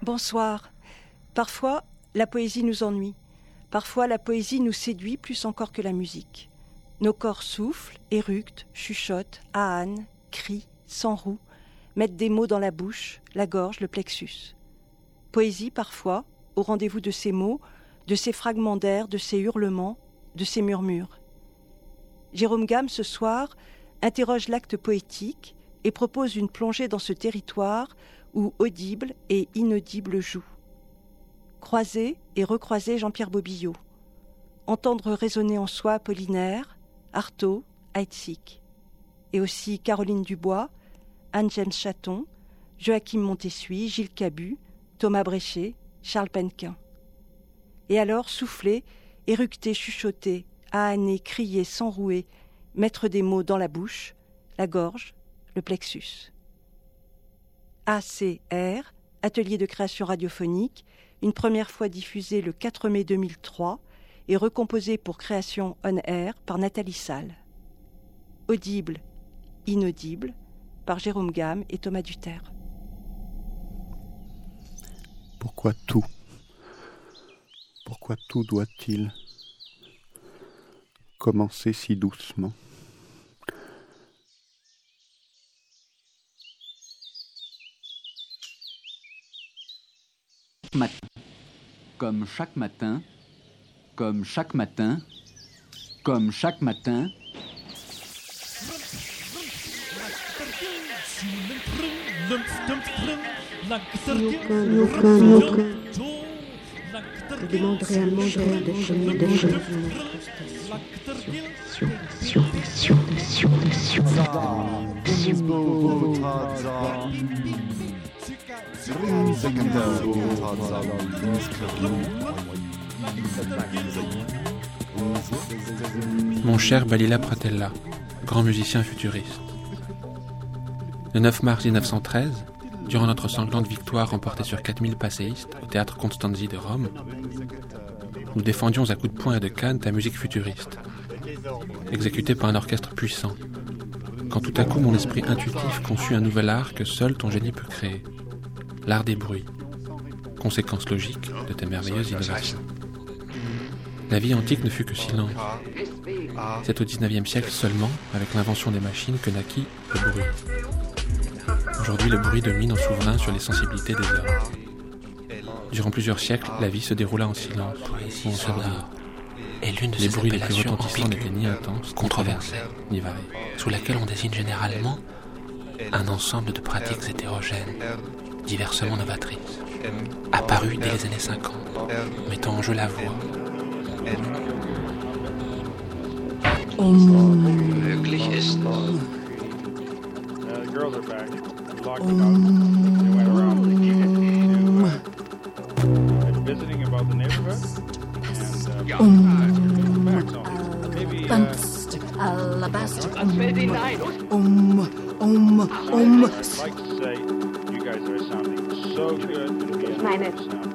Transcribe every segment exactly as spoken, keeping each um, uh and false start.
Bonsoir. Parfois, la poésie nous ennuie. Parfois, la poésie nous séduit plus encore que la musique. Nos corps soufflent, éructent, chuchotent, ahanent, crient, s'enrouent, mettent des mots dans la bouche, la gorge, le plexus. Poésie, parfois, au rendez-vous de ces mots, de ces fragments d'air, de ces hurlements, de ces murmures. Jérôme Gamme, ce soir, interroge l'acte poétique et propose une plongée dans ce territoire où audible et inaudible jouent. Croiser et recroiser Jean-Pierre Bobillot. Entendre résonner en soi Apollinaire, Artaud, Heidsieck. Et aussi Caroline Dubois, Anne-James Chaton, Joachim Montessuie, Gilles Cabu, Thomas Bréchet, Charles Penquin. Et alors souffler, éructer, chuchoter, ahaner, crier, s'enrouer, mettre des mots dans la bouche, la gorge, le plexus. A C R, Atelier de création radiophonique, une première fois diffusée le quatre mai deux mille trois et recomposée pour création on air par Nathalie Salle. Audible, inaudible, par Jérôme Gamme et Thomas Duterre. Pourquoi tout ? Pourquoi tout doit-il commencer si doucement ? Matin. Comme chaque matin, comme chaque matin, comme chaque matin. Je demande réellement de chemin de chemin. Mon cher Balila Pratella, grand musicien futuriste. Le neuf mars dix-neuf cent treize, durant notre sanglante victoire remportée sur quatre mille passéistes au théâtre Constanzi de Rome, nous défendions à coups de poing et de canne ta musique futuriste, exécutée par un orchestre puissant, quand tout à coup mon esprit intuitif conçut un nouvel art que seul ton génie peut créer, l'art des bruits, conséquence logique de tes merveilleuses innovations. La vie antique ne fut que silence. C'est au dix-neuvième siècle seulement, avec l'invention des machines, que naquit le bruit. Aujourd'hui, le bruit domine en souverain sur les sensibilités des hommes. Durant plusieurs siècles, la vie se déroula en silence, ou en sourdine. Et l'une de les ces bruits les plus appellations retentissants n'étaient ni intenses, controversées, ni variés, sous laquelle on désigne généralement un ensemble de pratiques hétérogènes, diversement novatrices, apparues dès les années cinquante, mettant en jeu la voix. Möglich ist. Um, um, um. Ich meine,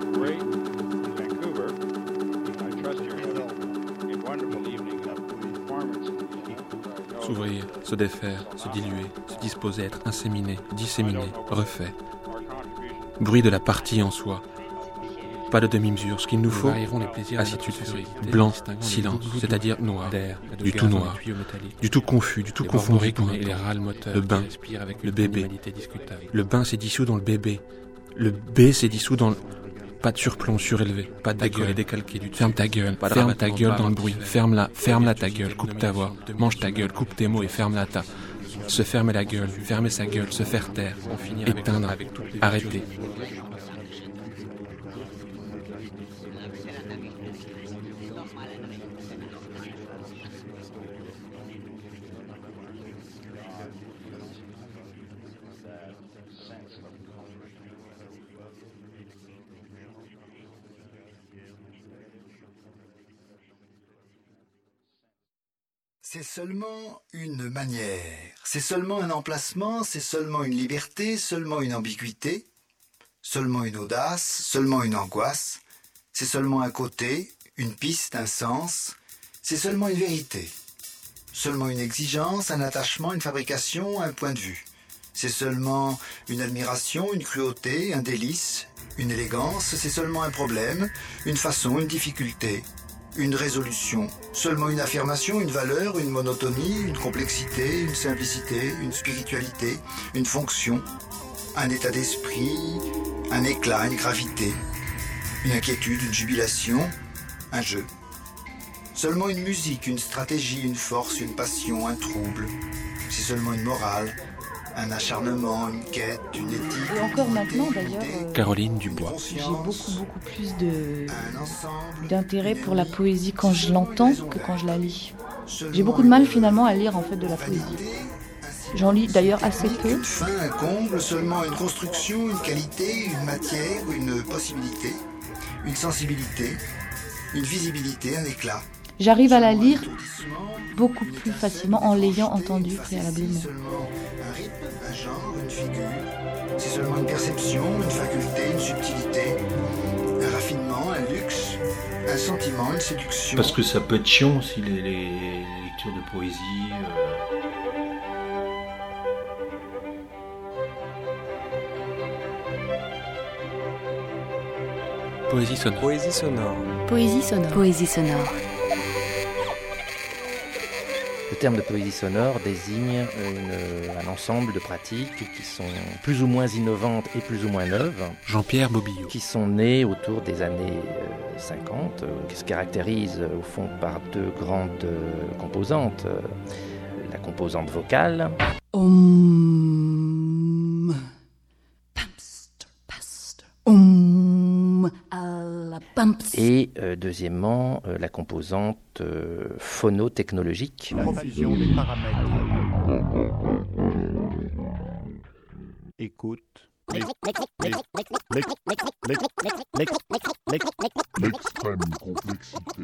s'ouvrir, se défaire, se diluer, se disposer à être inséminé, disséminé, refait. Bruit de la partie en soi. Pas de demi-mesure, ce qu'il nous faut, attitude, blanc, silence, c'est-à-dire noir, du tout noir, du tout confus, du tout confondu, le bain, le bébé. Le bain s'est dissous dans le bébé. Le B s'est dissous dans le... Pas de surplomb surélevé, pas de décollé décalqué du... Ferme ta gueule, ferme ta gueule dans le bruit, ferme-la, ferme-la ta gueule, coupe ta voix, mange ta gueule, coupe tes mots et ferme-la ta... Se fermer la gueule, fermer sa gueule, se faire taire, éteindre, arrêter. C'est seulement une manière, c'est seulement un emplacement, c'est seulement une liberté, seulement une ambiguïté, seulement une audace, seulement une angoisse, c'est seulement un côté, une piste, un sens, c'est seulement une vérité, seulement une exigence, un attachement, une fabrication, un point de vue. C'est seulement une admiration, une cruauté, un délice, une élégance, c'est seulement un problème, une façon, une difficulté, une résolution. Seulement une affirmation, une valeur, une monotonie, une complexité, une simplicité, une spiritualité, une fonction, un état d'esprit, un éclat, une gravité, une inquiétude, une jubilation, un jeu. Seulement une musique, une stratégie, une force, une passion, un trouble. C'est seulement une morale, un acharnement, une quête, une éthique. Et encore maintenant d'ailleurs, euh, Caroline Dubois. J'ai beaucoup beaucoup plus de d'intérêt pour la poésie quand je l'entends que quand je la lis. J'ai beaucoup de mal finalement à lire en fait de la poésie. J'en lis d'ailleurs assez peu. Une fin, un comble, seulement une construction, une qualité, une matière, une possibilité, une sensibilité, une visibilité, un éclat. J'arrive à la lire beaucoup plus facilement en l'ayant entendue préalablement. Un rythme, un genre, une figure. C'est seulement une perception, une faculté, une subtilité, un raffinement, un luxe, un sentiment, une séduction. Parce que ça peut être chiant aussi les, les lectures de poésie. Euh... Poésie sonore. Poésie sonore. Poésie sonore. Poésie sonore. Le terme de poésie sonore désigne une, un ensemble de pratiques qui sont plus ou moins innovantes et plus ou moins neuves. Jean-Pierre Bobillot. Qui sont nées autour des années cinquante, qui se caractérisent au fond par deux grandes composantes. La composante vocale. Om. Pamster, pastor. Om. Alla pamster. Et euh, deuxièmement, euh, la composante euh, phonotechnologique. La profusion des paramètres. Écoute. L'extrême complexité.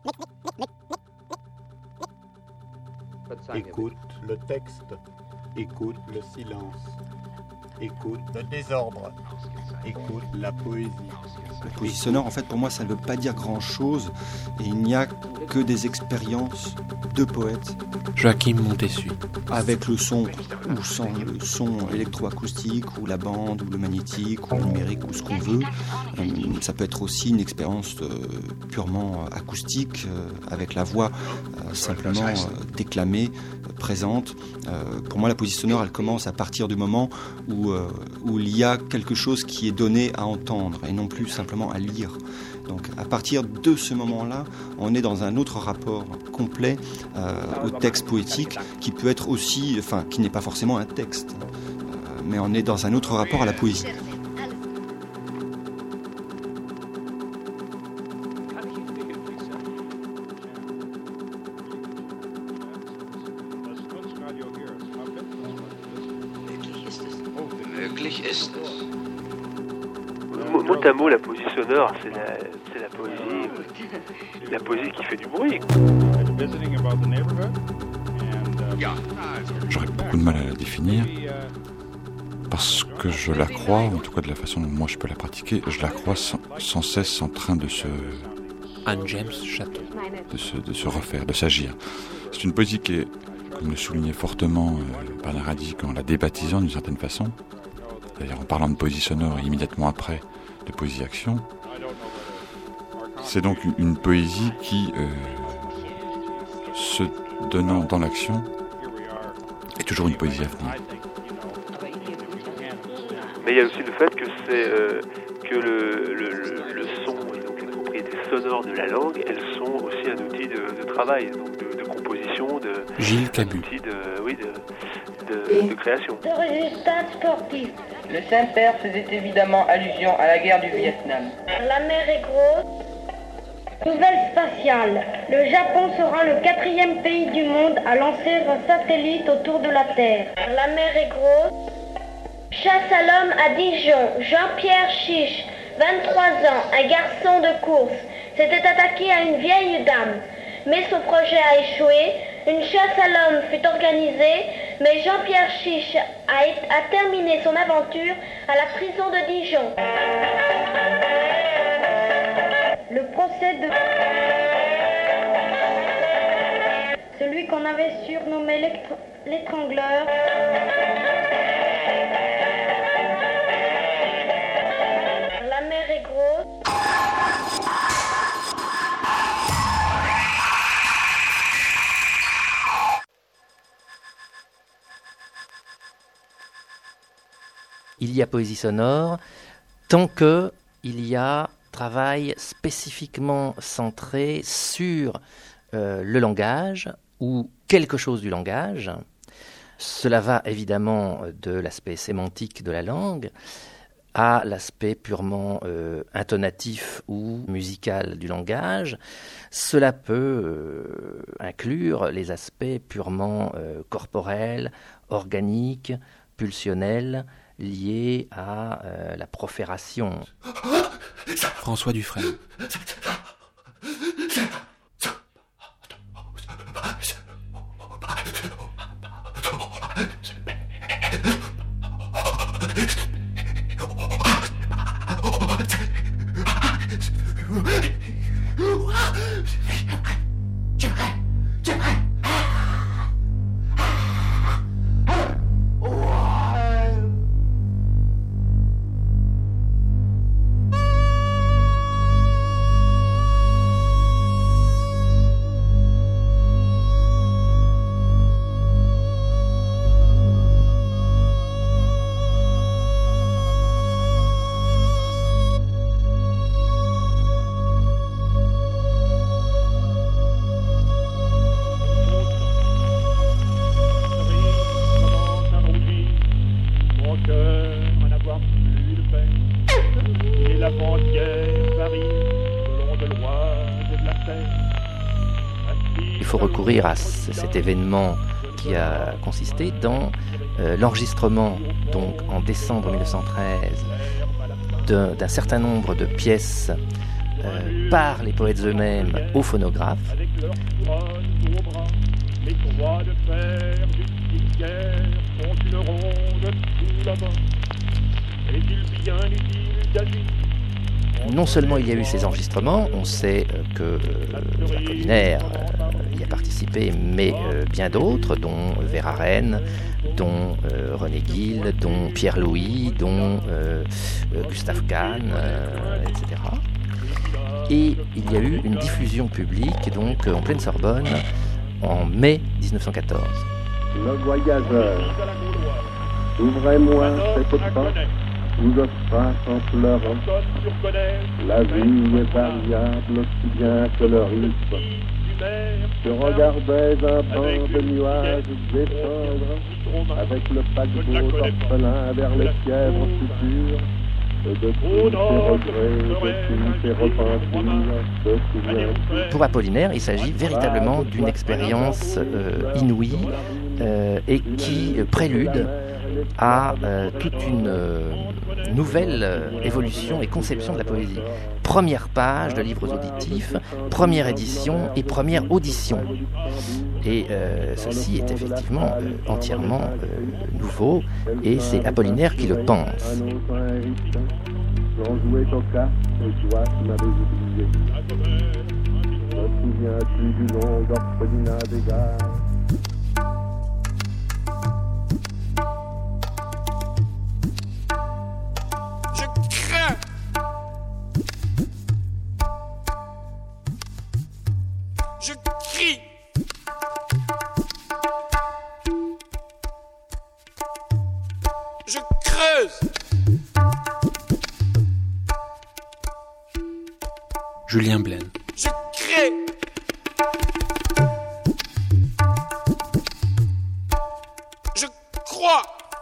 Écoute le texte. Écoute le silence. Écoute le désordre. Écoute la poésie. La poésie sonore, en fait, pour moi, ça ne veut pas dire grand-chose. Et il n'y a que des expériences de poètes. Joachim Montessu. Avec le son ou sans le son électroacoustique, ou la bande, ou le magnétique, ou le numérique, ou ce qu'on veut. Ça peut être aussi une expérience purement acoustique, avec la voix simplement déclamée, présente. Pour moi, la poésie sonore, elle commence à partir du moment où, où il y a quelque chose qui est donné à entendre, et non plus simplement à lire. Donc à partir de ce moment-là, on est dans un autre rapport complet euh, au texte poétique qui peut être aussi, enfin qui n'est pas forcément un texte, euh, mais on est dans un autre rapport à la poésie. Mot à mot, la poésie sonore, c'est la, c'est la poésie, la poésie qui fait du bruit. J'aurais beaucoup de mal à la définir parce que je la crois, en tout cas de la façon dont moi je peux la pratiquer, je la crois sans, sans cesse en train de se, Anne James Chaton, de se, de se refaire, de s'agir. C'est une poésie qui est, comme le soulignait fortement euh, Bernard Haddick en la débaptisant d'une certaine façon, c'est-à-dire en parlant de poésie sonore immédiatement après de poésie-action. C'est donc une, une poésie qui, euh, se donnant dans l'action, est toujours une poésie à venir. Mais il y a aussi le fait que c'est euh, que le, le, le, le son et donc les propriétés sonores de la langue, elles sont aussi un outil de, de travail, donc de, de composition, de Gilles Cabu. Un outil de, oui, de, de, de création. De résultats sportifs. Le Saint-Père faisait évidemment allusion à la guerre du Vietnam. La mer est grosse. Nouvelle spatiale. Le Japon sera le quatrième pays du monde à lancer un satellite autour de la Terre. La mer est grosse. Chasse à l'homme à Dijon. Jean-Pierre Chiche, vingt-trois ans, un garçon de course, s'était attaqué à une vieille dame. Mais son projet a échoué. Une chasse à l'homme fut organisée, mais Jean-Pierre Chiche a, a terminé son aventure à la prison de Dijon. Le procès de... Celui qu'on avait surnommé l'étrangleur La mer est grosse. Il y a poésie sonore tant que il y a travail spécifiquement centré sur euh, le langage ou quelque chose du langage. Cela va évidemment de l'aspect sémantique de la langue à l'aspect purement euh, intonatif ou musical du langage. Cela peut euh, inclure les aspects purement euh, corporels, organiques, pulsionnels, liés à euh, la profération. François Dufresne. Recourir à cet événement qui a consisté dans euh, l'enregistrement, donc en décembre mille neuf cent treize, d'un, d'un certain nombre de pièces euh, par les poètes eux-mêmes au phonographe. Non seulement il y a eu ces enregistrements, on sait que euh, Apollinaire euh, y a participé, mais euh, bien d'autres, dont Verhaeren, dont euh, René Guil, dont Pierre Louis, dont euh, euh, Gustave Kahn, euh, et cetera. Et il y a eu une diffusion publique, donc en pleine Sorbonne, en mai dix-neuf cent quatorze. Le voyageur, ouvrez-moi cette porte où je passe en pleurant. La vie est variable aussi bien que le rythme. Je regardais un banc de nuages descendre avec le paquebot d'orphelin vers les fièvres futures. Et de tous ces regrets, de tous ces repentirs, se souvient. Pour Apollinaire, il s'agit véritablement d'une expérience euh, inouïe euh, et qui prélude à euh, toute une euh, nouvelle euh, évolution et conception de la poésie. Première page de livres auditifs, première édition et première audition. Et euh, ceci est effectivement euh, entièrement euh, nouveau et c'est Apollinaire qui le pense. Je crie. Je creuse. Julien Blaine. Je crée. Je crois.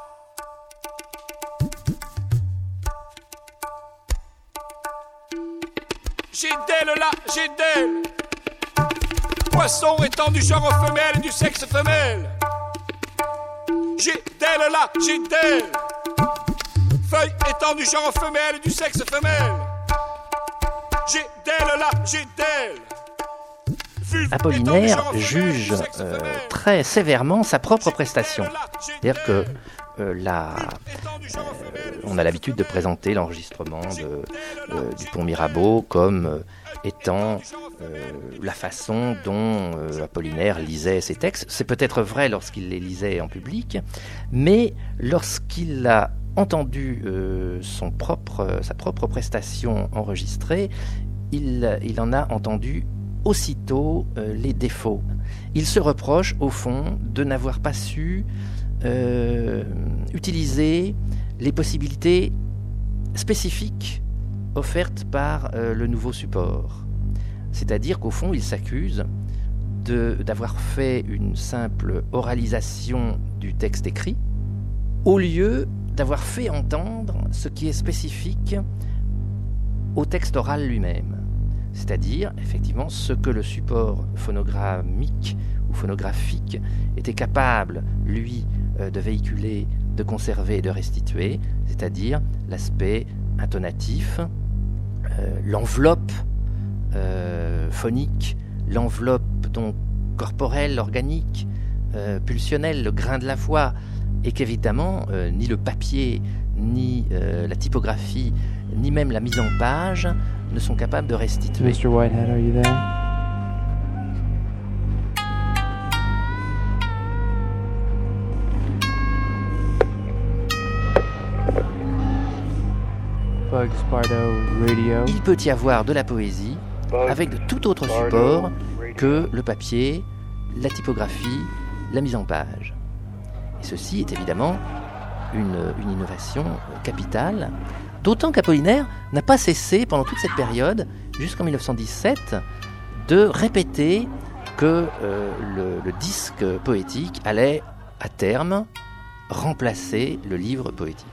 J'ai d'elle là, j'ai d'elle. Poisson étant du genre femelle et du sexe femelle. J'ai d'elle là, j'ai d'elle. Feuille étant du genre femelle et du sexe femelle. J'ai d'elle là, j'ai d'elle. Apollinaire juge euh, très sévèrement sa propre prestation. C'est-à-dire que euh, la, euh, on a l'habitude de présenter l'enregistrement de, euh, du Pont Mirabeau comme euh, étant euh, la façon dont euh, Apollinaire lisait ses textes. C'est peut-être vrai lorsqu'il les lisait en public, mais lorsqu'il a entendu euh, son propre, sa propre prestation enregistrée, il, il en a entendu aussitôt euh, les défauts. Il se reproche, au fond, de n'avoir pas su euh, utiliser les possibilités spécifiques offertes par euh, le nouveau support. C'est-à-dire qu'au fond, il s'accuse de, d'avoir fait une simple oralisation du texte écrit, au lieu d'avoir fait entendre ce qui est spécifique au texte oral lui-même. C'est-à-dire, effectivement, ce que le support phonogrammique ou phonographique était capable, lui, euh, de véhiculer, de conserver et de restituer, c'est-à-dire l'aspect intonatif, euh, l'enveloppe euh, phonique, l'enveloppe donc corporelle, organique, euh, pulsionnelle, le grain de la voix, et qu'évidemment, euh, ni le papier, ni euh, la typographie, ni même la mise en page ne sont capables de restituer. mister Whitehead, are you there? Bugs Bardo Radio. Il peut y avoir de la poésie avec de tout autre support que le papier, la typographie, la mise en page. Et ceci est évidemment une, une innovation capitale, d'autant qu'Apollinaire n'a pas cessé pendant toute cette période, jusqu'en dix-neuf cent dix-sept, de répéter que euh, le, le disque poétique allait, à terme, remplacer le livre poétique.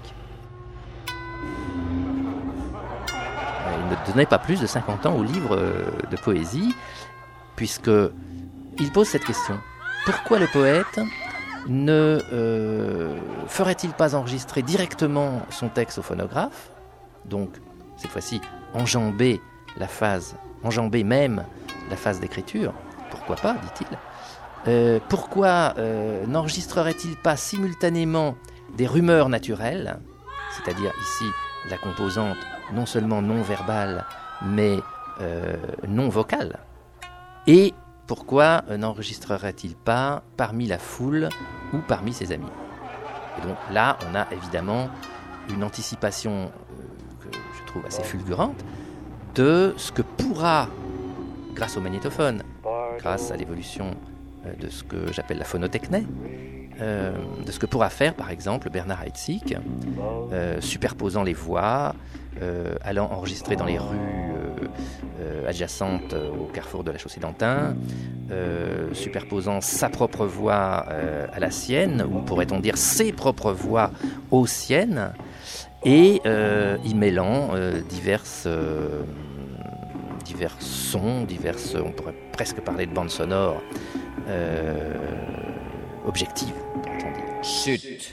Il ne donnait pas plus de cinquante ans au livre de poésie, puisqu'il pose cette question. Pourquoi le poète ne euh, ferait-il pas enregistrer directement son texte au phonographe, donc cette fois-ci enjamber la phase, enjamber même la phase d'écriture, pourquoi pas, dit-il. Euh, pourquoi euh, n'enregistrerait-il pas simultanément des rumeurs naturelles, c'est-à-dire ici la composante non seulement non verbale, mais euh, non vocale, et pourquoi n'enregistrerait-il pas parmi la foule ou parmi ses amis? Et donc là, on a évidemment une anticipation euh, que je trouve assez fulgurante de ce que pourra, grâce au magnétophone, grâce à l'évolution euh, de ce que j'appelle la phonotechné, euh, de ce que pourra faire par exemple Bernard Heidsieck, euh, superposant les voix, euh, allant enregistrer dans les rues euh, euh, adjacentes au carrefour de la chaussée d'Antin, euh, superposant sa propre voix euh, à la sienne, ou pourrait-on dire ses propres voix aux siennes, et euh, y mêlant euh, diverses, euh, divers sons, diverses, on pourrait presque parler de bande sonore euh, objective, pourrait-on dire. Chut.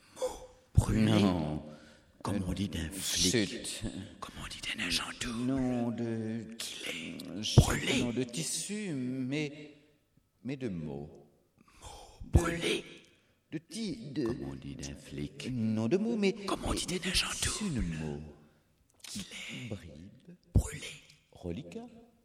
Non. Comme on dit d'un flic. Chut. Comme on dit d'un agent doux. Non de... Qu'il est brûlé. Non de tissu, mais... Mais de mots. Mots brûlés. De ti... De... Comme on dit d'un flic. Non de mots, mais... Comme on dit d'un agent doux. De mots. Qu'il est... Bribe. Brûlé. Reliquat.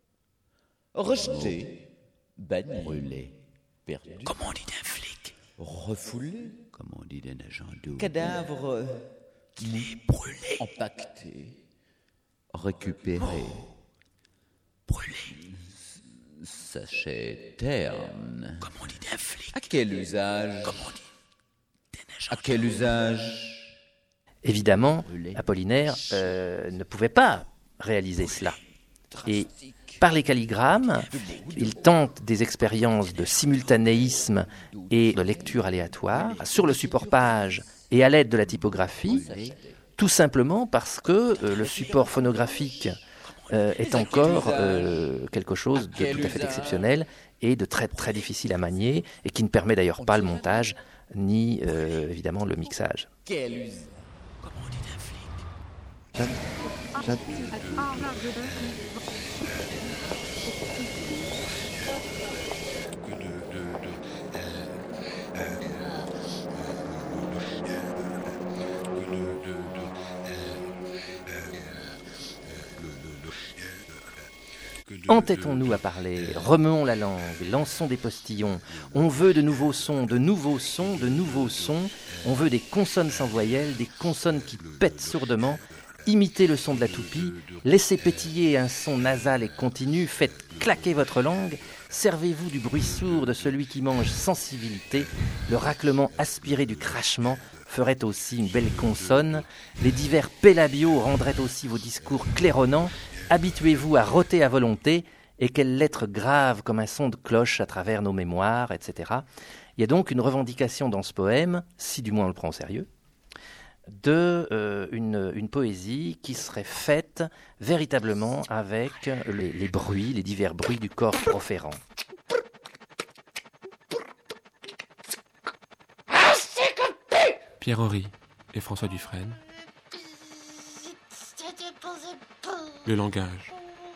Rejeté. Banni. Brûlé. Perdu. Comme on dit d'un flic. Refoulé. Comme on dit d'un agent doux. Cadavre... Qu'il est brûlé, empaqueté, récupéré, oh. Brûlé, sachet terne. Comme on dit d'un flic. À quel usage? Comme on dit d'un agent. À quel usage? Évidemment, Apollinaire euh, ne pouvait pas réaliser cela. Et par les calligrammes, il tente des expériences de simultanéisme et de lecture aléatoire sur le support page et à l'aide de la typographie, tout simplement parce que euh, le support phonographique euh, est encore euh, quelque chose de tout à fait exceptionnel et de très très difficile à manier, et qui ne permet d'ailleurs pas le montage ni euh, évidemment le mixage. Que de Entêtons-nous à parler, remuons la langue, lançons des postillons. On veut de nouveaux sons, de nouveaux sons, de nouveaux sons. On veut des consonnes sans voyelles, des consonnes qui pètent sourdement. Imitez le son de la toupie, laissez pétiller un son nasal et continu, faites claquer votre langue, servez-vous du bruit sourd de celui qui mange sans civilité, le raclement aspiré du crachement ferait aussi une belle consonne, les divers pélabiaux rendraient aussi vos discours claironnants, habituez-vous à rôter à volonté, et quelle lettre grave comme un son de cloche à travers nos mémoires, et cetera. Il y a donc une revendication dans ce poème, si du moins on le prend au sérieux, de euh, une, une poésie qui serait faite véritablement avec les, les bruits, les divers bruits du corps proférant. Pierre Henry et François Dufresne. Le langage.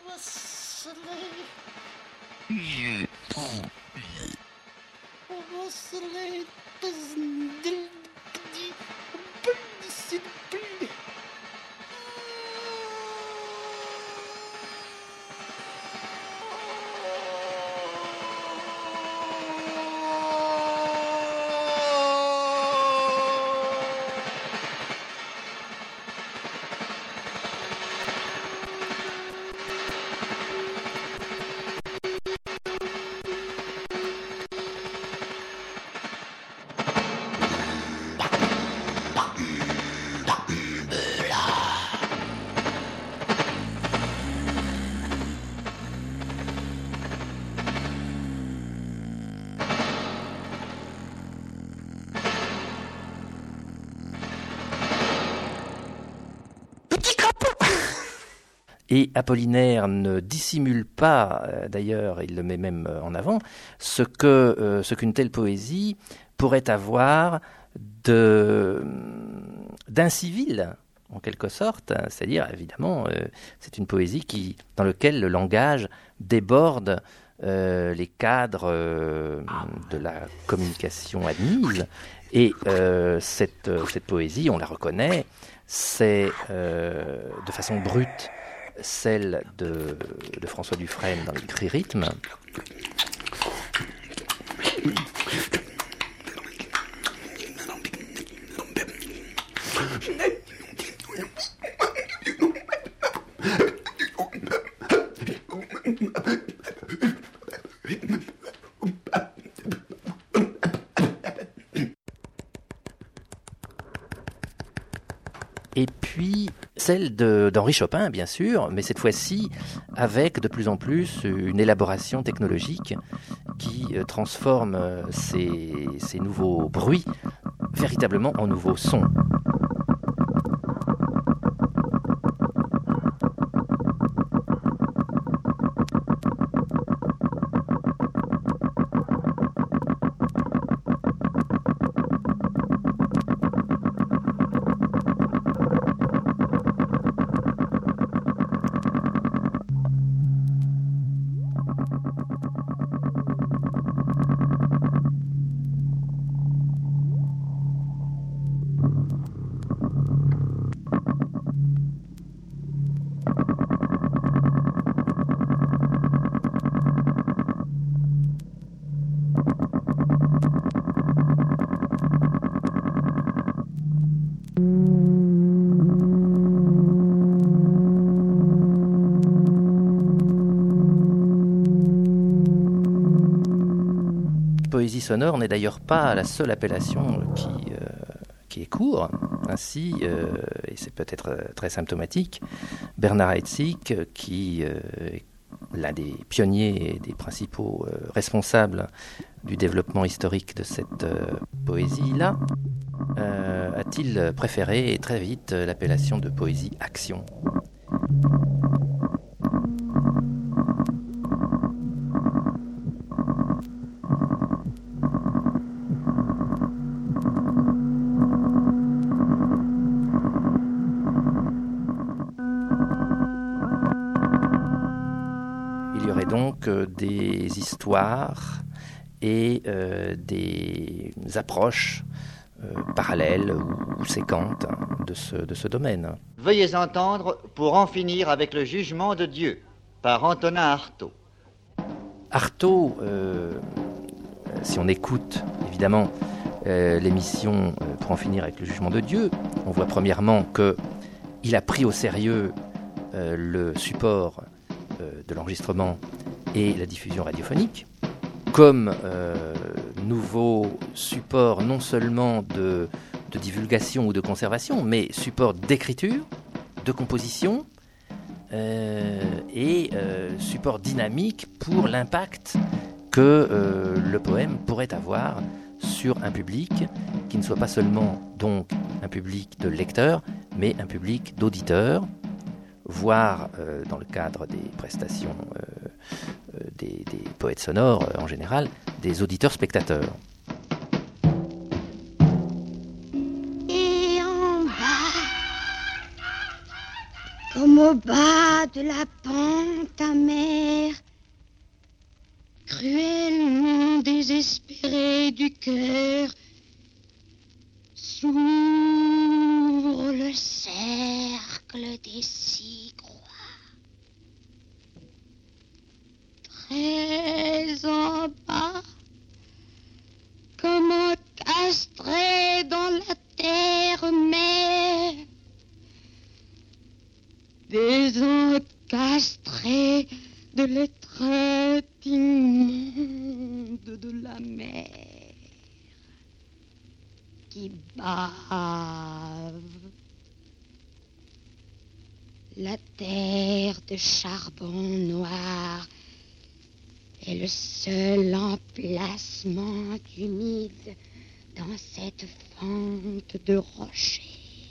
Et Apollinaire ne dissimule pas, euh, d'ailleurs, il le met même euh, en avant, ce que euh, ce qu'une telle poésie pourrait avoir de, d'incivil, en quelque sorte. Hein, c'est-à-dire, évidemment, euh, c'est une poésie qui, dans laquelle le langage déborde euh, les cadres euh, de la communication admise. Et euh, cette, cette poésie, on la reconnaît, c'est euh, de façon brute, celle de, de François Dufresne dans les gris rythmes. Et puis celle de, d'Henri Chopin, bien sûr, mais cette fois-ci avec de plus en plus une élaboration technologique qui euh, transforme euh, ces, ces nouveaux bruits véritablement en nouveaux sons. Poésie sonore n'est d'ailleurs pas la seule appellation qui, euh, qui est court. Ainsi, euh, et c'est peut-être très symptomatique, Bernard Heidsieck, qui euh, est l'un des pionniers et des principaux euh, responsables du développement historique de cette euh, poésie-là, euh, a-t-il préféré très vite l'appellation de poésie action. Donc euh, des histoires et euh, des approches euh, parallèles ou, ou séquentes de ce, de ce domaine. Veuillez entendre pour en finir avec le jugement de Dieu. par Antonin Artaud. Artaud, euh, si on écoute évidemment euh, l'émission euh, Pour en finir avec le jugement de Dieu, on voit premièrement qu'il a pris au sérieux euh, le support euh, de l'enregistrement et la diffusion radiophonique comme euh, nouveau support non seulement de, de divulgation ou de conservation, mais support d'écriture, de composition euh, et euh, support dynamique pour l'impact que euh, le poème pourrait avoir sur un public qui ne soit pas seulement donc un public de lecteurs, mais un public d'auditeurs, voire euh, dans le cadre des prestations euh, euh, des, des poètes sonores euh, en général, des auditeurs-spectateurs. Et en bas, comme au bas de la pente amère, cruellement désespéré du cœur, s'ouvre le cercle des six croix. Très en bas, comme encastré dans la terre mère, désencastré de l'étreinte immonde de la mer qui bave. La terre de charbon noir est le seul emplacement humide dans cette fente de rochers.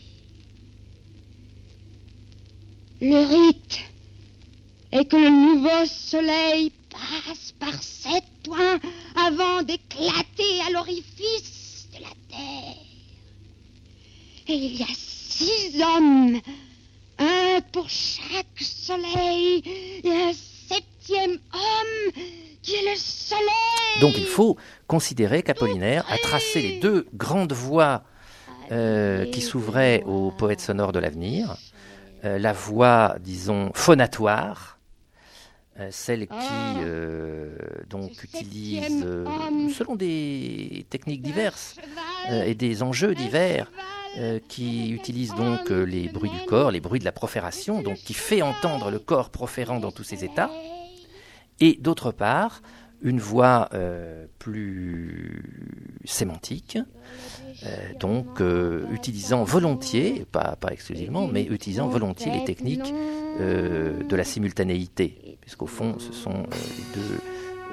Le rite est que le nouveau soleil passe par sept toits avant d'éclater à l'orifice de la terre. Et il y a six hommes, un pour chaque soleil, et un septième homme qui est le soleil. Donc il faut considérer qu'Apollinaire a tracé les deux grandes voies euh, qui s'ouvraient aux poètes sonores de l'avenir. Euh, la voie, disons, phonatoire, euh, celle qui euh, donc utilise, euh, selon des techniques diverses euh, et des enjeux divers, euh, qui utilise donc euh, les bruits du corps, les bruits de la profération, donc qui fait entendre le corps proférant dans tous ses états, et d'autre part, une voix euh, plus sémantique, euh, donc euh, utilisant volontiers, pas, pas exclusivement, mais utilisant volontiers les techniques euh, de la simultanéité, puisqu'au fond, ce sont euh, les deux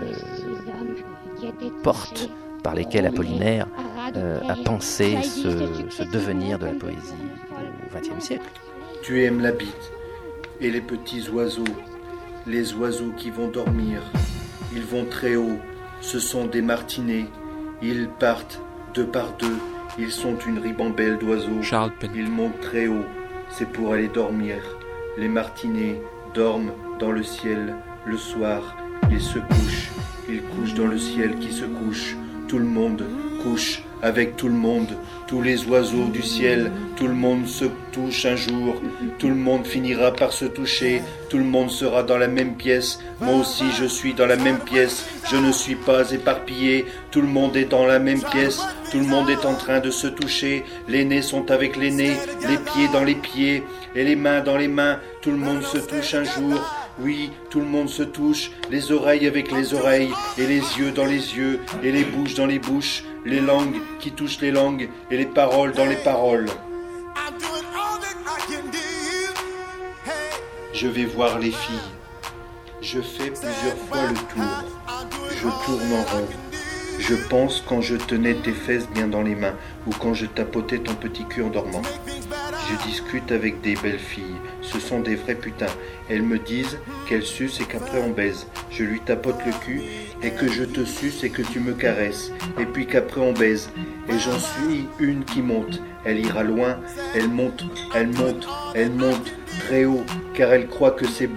euh, portes par lesquelles Apollinaire euh, a pensé ce, ce devenir de la poésie au vingtième siècle. Tu aimes la bite et les petits oiseaux, les oiseaux qui vont dormir. Ils vont très haut, ce sont des martinets. Ils partent deux par deux, ils sont une ribambelle d'oiseaux. Ils montent très haut, c'est pour aller dormir. Les martinets dorment dans le ciel. Le soir, ils se couchent. Ils couchent dans le ciel qui se couche. Tout le monde couche avec tout le monde. Tous les oiseaux du ciel, tout le monde se touche un jour. Tout le monde finira par se toucher. Tout le monde sera dans la même pièce. Moi aussi je suis dans la même pièce. Je ne suis pas éparpillé. Tout le monde est dans la même pièce. Tout le monde est en train de se toucher. Les nez sont avec les nez, les pieds dans les pieds et les mains dans les mains. Tout le monde se touche un jour. Oui, tout le monde se touche, les oreilles avec les oreilles, et les yeux dans les yeux, et les bouches dans les bouches, les langues qui touchent les langues, et les paroles dans les paroles. Je vais voir les filles. Je fais plusieurs fois le tour. Je tourne en rond. Je pense quand je tenais tes fesses bien dans les mains, ou quand je tapotais ton petit cul en dormant. Je discute avec des belles filles, ce sont des vrais putains. Elles me disent qu'elles sucent et qu'après on baise. Je lui tapote le cul et que je te suce et que tu me caresses. Et puis qu'après on baise. Et j'en suis une qui monte. Elle ira loin, elle monte, elle monte, elle monte très haut, car elle croit que c'est bon, que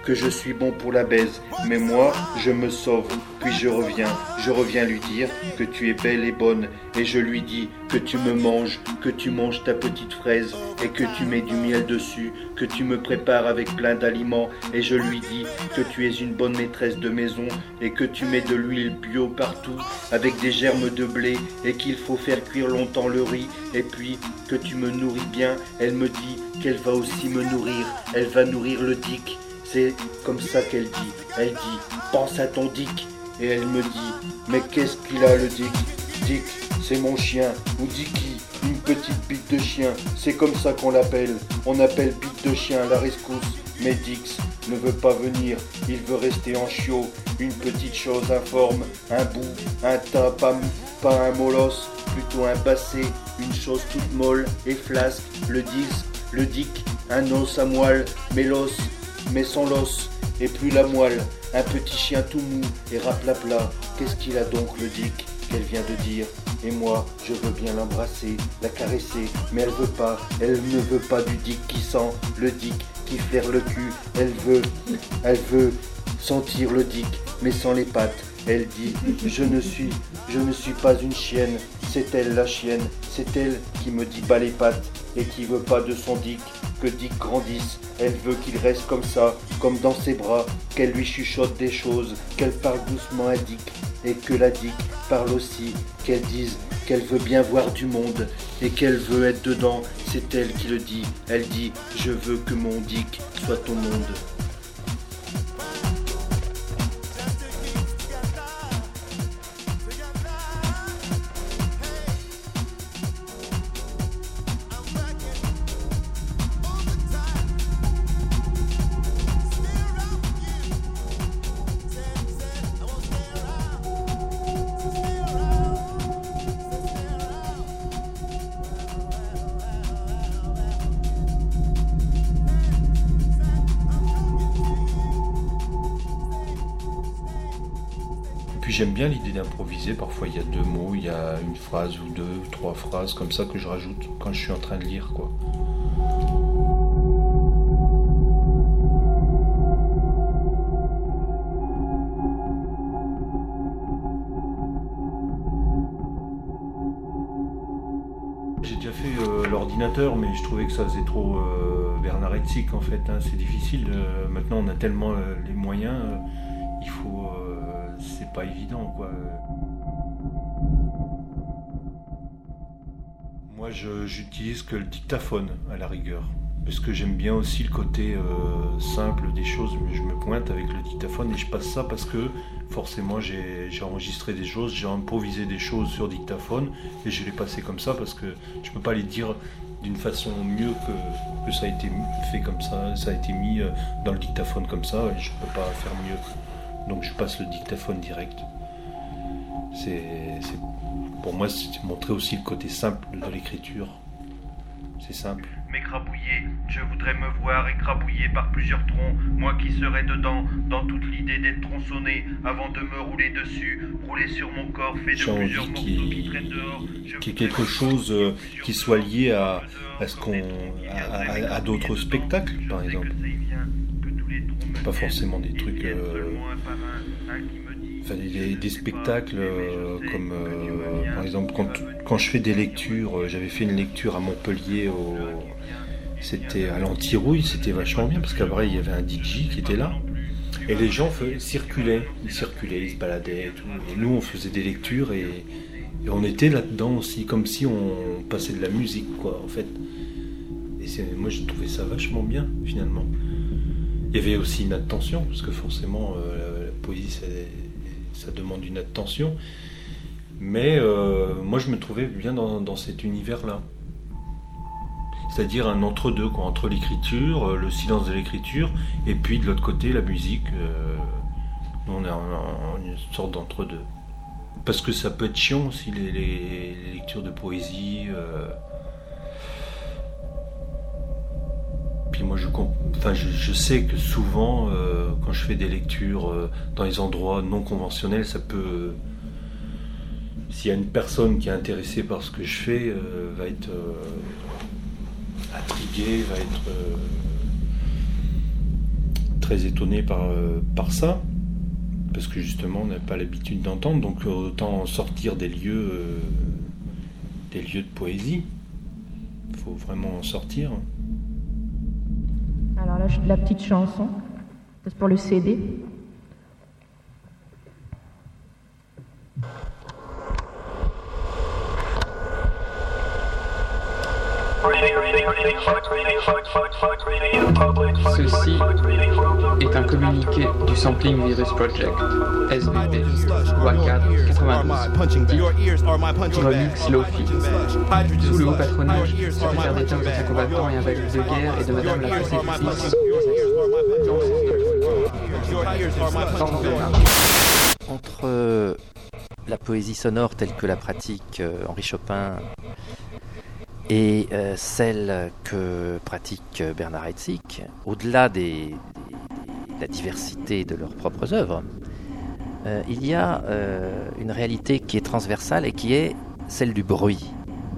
que je suis bon pour la baise. Mais moi, je me sauve, puis je reviens. Je reviens lui dire que tu es belle et bonne. Et je lui dis que tu me manges, que tu manges ta petite fraise et que tu mets du miel dessus, que tu me prépares avec plein d'aliments. Et je lui dis que tu es une bonne maîtresse de maison et que tu mets de l'huile bio partout avec des germes de blé et qu'il faut faire cuire longtemps le riz. Et puis que tu me nourris bien. Elle me dit qu'elle va aussi me nourrir. Elle va nourrir le Dick. C'est comme ça qu'elle dit. Elle dit, pense à ton Dick. Et elle me dit, mais qu'est-ce qu'il a le Dick? Dick, c'est mon chien. Ou Dicky, une petite bite de chien. C'est comme ça qu'on l'appelle. On appelle bite de chien la rescousse. Mais Dix ne veut pas venir. Il veut rester en chiot. Une petite chose informe. Un bout, un tas, pas, pas un molosse. Plutôt un basset. Une chose toute molle et flasque. Le Dix, le Dick, un os à moelle. Mais l'os, mais sans l'os. Et plus la moelle. Un petit chien tout mou et raplapla. Qu'est-ce qu'il a donc le Dick qu'elle vient de dire? Et moi, je veux bien l'embrasser, la caresser, mais elle veut pas. Elle ne veut pas du Dick qui sent, le Dick qui flaire le cul. Elle veut, elle veut sentir le Dick, mais sans les pattes. Elle dit, je ne suis, je ne suis pas une chienne. C'est elle la chienne, c'est elle qui me dit bas les pattes et qui veut pas de son Dick que Dick grandisse. Elle veut qu'il reste comme ça, comme dans ses bras, qu'elle lui chuchote des choses, qu'elle parle doucement à Dick et que la Dick parle aussi, qu'elle dise qu'elle veut bien voir du monde et qu'elle veut être dedans. C'est elle qui le dit. Elle dit, je veux que mon Dick soit ton monde. J'aime bien l'idée d'improviser, parfois il y a deux mots, il y a une phrase ou deux, trois phrases comme ça que je rajoute quand je suis en train de lire, quoi. J'ai déjà fait euh, l'ordinateur, mais je trouvais que ça faisait trop euh, Bernard Hetzig en fait, hein. C'est difficile, euh, maintenant on a tellement euh, les moyens, euh, il faut... Euh, c'est pas évident, quoi. Moi, je, j'utilise que le dictaphone, à la rigueur. Parce que j'aime bien aussi le côté euh, simple des choses. Je me pointe avec le dictaphone et je passe ça parce que, forcément, j'ai, j'ai enregistré des choses, j'ai improvisé des choses sur dictaphone et je les passé comme ça parce que je peux pas les dire d'une façon mieux que, que ça a été fait comme ça. Ça a été mis dans le dictaphone comme ça et je peux pas faire mieux. Donc je passe le dictaphone direct. C'est, c'est, pour moi, c'est montrer aussi le côté simple de l'écriture. C'est simple. M'écrabouiller, je voudrais me voir écrabouillé par plusieurs troncs, moi qui serais dedans, dans toute l'idée d'être tronçonné, avant de me rouler dessus, rouler sur mon corps, fait de J'ai plusieurs envie morceaux qu'il, qui traînent dehors. qu'il y ait quelque chose euh, qui soit lié à, à, ce qu'on, à, à, à d'autres spectacles, par exemple. Pas forcément des trucs... Euh, enfin, des, des spectacles euh, comme, euh, par exemple, quand, quand je fais des lectures, euh, j'avais fait une lecture à Montpellier, au, c'était à l'Antirouille, c'était vachement bien, parce qu'après, il y avait un D J qui était là, et les gens fait, circulaient, ils circulaient, ils se baladaient, et tout. Et nous, on faisait des lectures, et, et on était là-dedans aussi, comme si on passait de la musique, quoi, en fait. Et c'est, moi, j'ai trouvé ça vachement bien, finalement. Il y avait aussi une attention, parce que forcément, euh, la poésie, ça, ça demande une attention. Mais euh, moi, je me trouvais bien dans, dans cet univers-là. C'est-à-dire un entre-deux, quoi, entre l'écriture, le silence de l'écriture, et puis de l'autre côté, la musique. Euh, on est en, en une sorte d'entre-deux. Parce que ça peut être chiant aussi, les, les, les lectures de poésie. Euh, Puis moi, je, enfin, je, je sais que souvent, euh, quand je fais des lectures euh, dans les endroits non conventionnels, ça peut... Euh, s'il y a une personne qui est intéressée par ce que je fais, euh, va être euh, intriguée, va être euh, très étonné par, euh, par ça, parce que justement on n'a pas l'habitude d'entendre, donc autant sortir des lieux, euh, des lieux de poésie. Il faut vraiment en sortir. Alors là, la petite chanson, c'est pour le C D. Ceci est un communiqué du Sampling Virus Project, S V P, Wacad quatre-vingt-douze, remix Lofi, sous le haut patronage secrétaire d'État aux anciens combattants et invalides de guerre et de Madame la Conceptrice. Entre la poésie sonore telle que la pratique euh, Henri Chopin et euh, celle que pratique Bernard Heidsieck, au-delà des, des, de la diversité de leurs propres œuvres, euh, il y a euh, une réalité qui est transversale et qui est celle du bruit.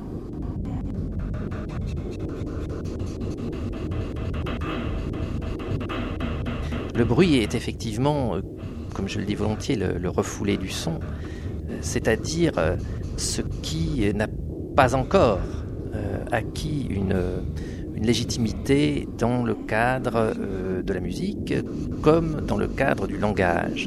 Le bruit est effectivement, euh, comme je le dis volontiers, le, le refoulé du son, euh, c'est-à-dire euh, ce qui n'a pas encore euh, acquis une, une légitimité dans le cadre euh, de la musique comme dans le cadre du langage.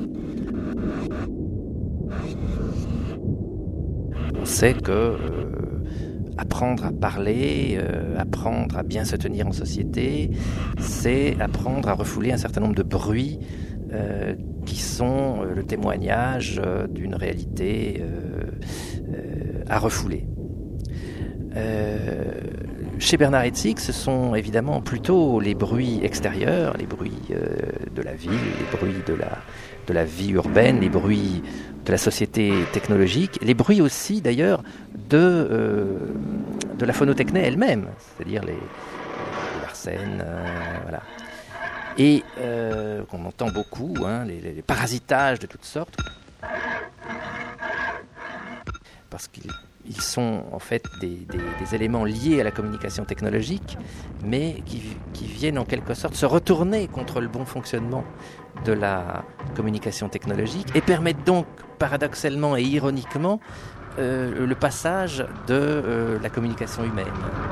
On sait que euh, apprendre à parler, euh, apprendre à bien se tenir en société, c'est apprendre à refouler un certain nombre de bruits euh, qui sont euh, le témoignage euh, d'une réalité euh, euh, à refouler. Euh, chez Bernard Heidsieck, ce sont évidemment plutôt les bruits extérieurs, les bruits euh, de la ville, les bruits de la, de la vie urbaine, les bruits de la société technologique, les bruits aussi d'ailleurs de, euh, de la phonotechné elle-même, c'est-à-dire les, les Larsen, euh, voilà. Et euh, qu'on entend beaucoup, hein, les, les parasitages de toutes sortes, parce qu'ils ils sont en fait des, des, des éléments liés à la communication technologique, mais qui, qui viennent en quelque sorte se retourner contre le bon fonctionnement de la communication technologique et permettent donc paradoxalement et ironiquement euh, le passage de euh, la communication humaine.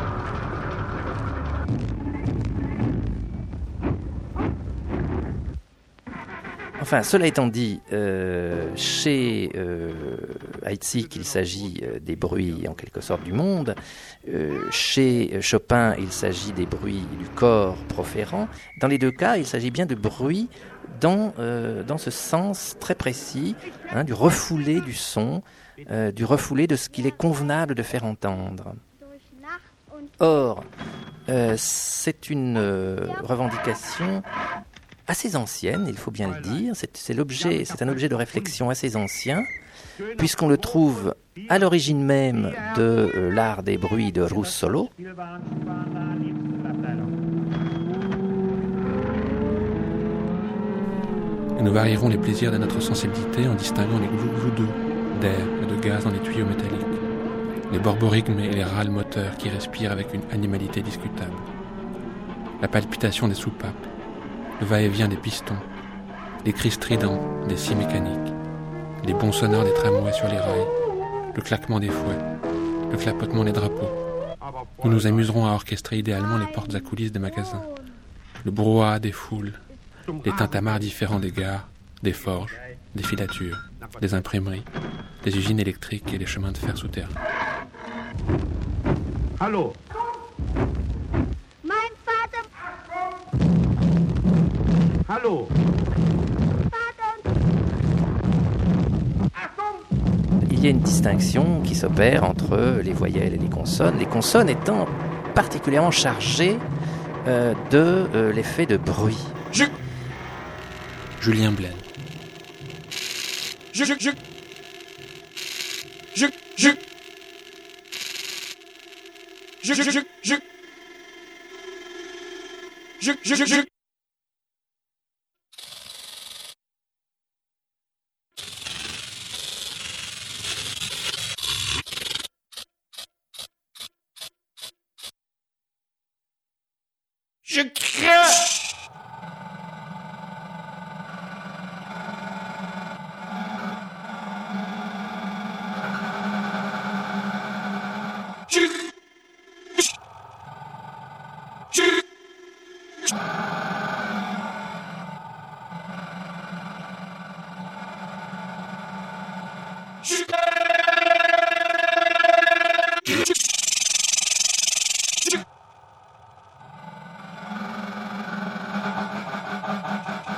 Enfin, cela étant dit, euh, chez euh, Heidsieck, il s'agit euh, des bruits en quelque sorte du monde. Euh, chez Chopin, il s'agit des bruits du corps proférant. Dans les deux cas, il s'agit bien de bruits dans, euh, dans ce sens très précis, hein, du refoulé du son, euh, du refoulé de ce qu'il est convenable de faire entendre. Or, euh, c'est une euh, revendication assez ancienne, il faut bien le dire. C'est, c'est, l'objet, c'est un objet de réflexion assez ancien, puisqu'on le trouve à l'origine même de euh, l'art des bruits de Russolo. Nous varierons les plaisirs de notre sensibilité en distinguant les glouglous d'eau, d'air et de gaz dans les tuyaux métalliques, les borborygmes et les râles moteurs qui respirent avec une animalité discutable, la palpitation des soupapes, le va-et-vient des pistons, les cris stridents des scies mécaniques, les bons sonores des tramways sur les rails, le claquement des fouets, le clapotement des drapeaux. Nous nous amuserons à orchestrer idéalement les portes à coulisses des magasins, le brouhaha des foules, les tintamars différents des gares, des forges, des filatures, des imprimeries, des usines électriques et les chemins de fer souterrains. Allô? Allô? Il y a une distinction qui s'opère entre les voyelles et les consonnes, les consonnes étant particulièrement chargées euh, de euh, l'effet de bruit. Je... Julien Blaine. Je, je, je, je, je, je, je, je, je, je, je, je, je. Je crache.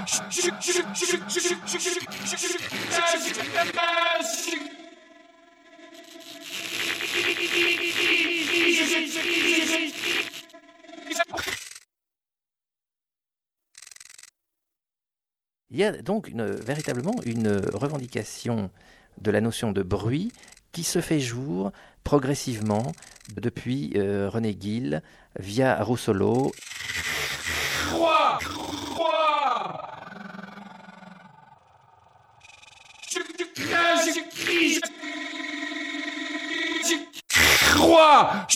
Il y a donc une, véritablement une revendication de la notion de bruit qui se fait jour progressivement depuis euh, René Gill via Russolo. Croix, croix. Je crie, je croix.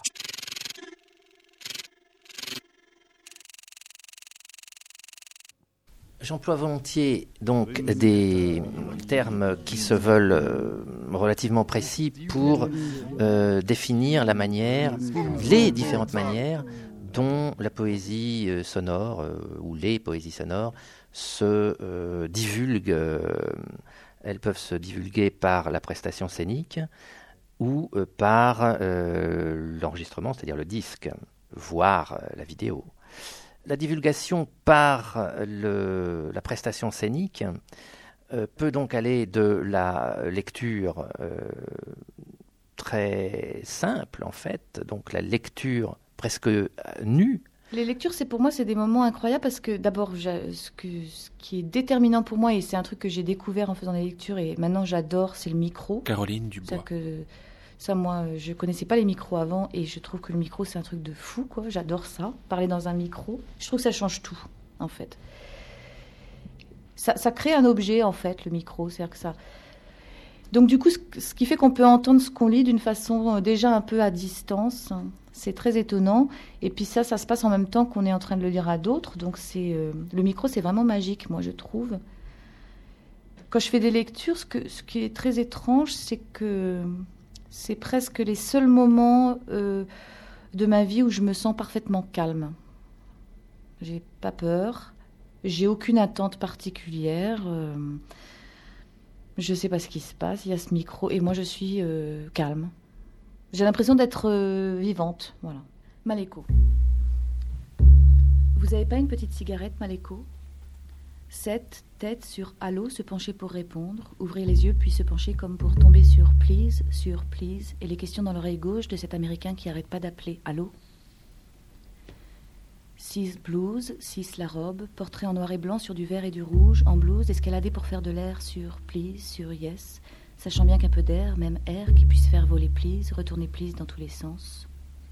J'emploie volontiers donc des termes qui se veulent euh, relativement précis pour euh, définir la manière, les différentes manières dont la poésie euh, sonore euh, ou les poésies sonores se euh, divulguent. Euh, elles peuvent se divulguer par la prestation scénique ou euh, par euh, l'enregistrement, c'est-à-dire le disque, voire euh, la vidéo. La divulgation par le, la prestation scénique euh, peut donc aller de la lecture euh, très simple, en fait, donc la lecture presque nue. Les lectures, c'est pour moi, c'est des moments incroyables parce que d'abord, ce, que, ce qui est déterminant pour moi, et c'est un truc que j'ai découvert en faisant des lectures, et maintenant j'adore, c'est le micro. Caroline Dubois. Que, ça, moi, je connaissais pas les micros avant, et je trouve que le micro, c'est un truc de fou, quoi. J'adore ça, parler dans un micro. Je trouve que ça change tout, en fait. Ça, ça crée un objet, en fait, le micro. C'est-à-dire que ça... Donc, du coup, ce, ce qui fait qu'on peut entendre ce qu'on lit d'une façon euh, déjà un peu à distance. C'est très étonnant. Et puis ça, ça se passe en même temps qu'on est en train de le lire à d'autres. Donc, c'est, euh, le micro, c'est vraiment magique, moi, je trouve. Quand je fais des lectures, ce, que, ce qui est très étrange, c'est que... c'est presque les seuls moments euh, de ma vie où je me sens parfaitement calme. J'ai pas peur, j'ai aucune attente particulière, euh, je sais pas ce qui se passe, il y a ce micro et moi je suis euh, calme. J'ai l'impression d'être euh, vivante, voilà. Maléco. Vous avez pas une petite cigarette, Maléco ? Sept, tête sur allô, se pencher pour répondre, ouvrir les yeux puis se pencher comme pour tomber sur please, sur please, et les questions dans l'oreille gauche de cet Américain qui arrête pas d'appeler allô. Six blues, six la robe, portrait en noir et blanc sur du vert et du rouge, en blouse, escalader pour faire de l'air sur please, sur yes, sachant bien qu'un peu d'air, même air, qui puisse faire voler please, retourner please dans tous les sens.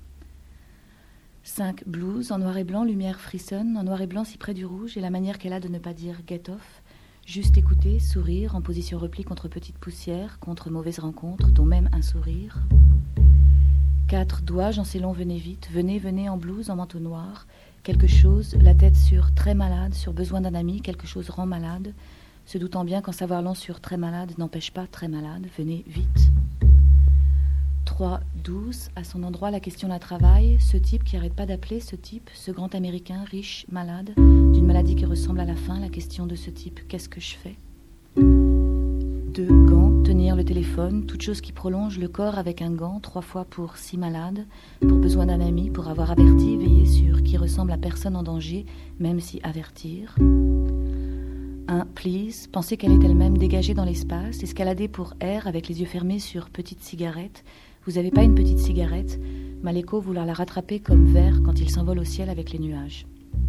Cinq blues, en noir et blanc, lumière frissonne, en noir et blanc si près du rouge, et la manière qu'elle a de ne pas dire get off, juste écouter, sourire, en position repli contre petite poussière, contre mauvaise rencontre, dont même un sourire. Quatre doigts, j'en sais long, venez vite, venez, venez en blouse, en manteau noir, quelque chose, la tête sur très malade, sur besoin d'un ami, quelque chose rend malade, se doutant bien qu'en savoir long sur très malade n'empêche pas très malade, venez vite. Trois, douze, à son endroit la question la travaille, ce type qui arrête pas d'appeler, ce type, ce grand Américain, riche, malade, d'une maladie qui ressemble à la faim, la question de ce type, qu'est-ce que je fais ? Deux, gants, tenir le téléphone, toute chose qui prolonge le corps avec un gant, trois fois pour si malade, pour besoin d'un ami, pour avoir averti, veiller sur qui ressemble à personne en danger, même si avertir. Un, please, penser qu'elle est elle-même dégagée dans l'espace, escalader pour air avec les yeux fermés sur petite cigarette. Vous avez pas une petite cigarette, Maléco vouloir la rattraper comme verre quand il s'envole au ciel avec les nuages.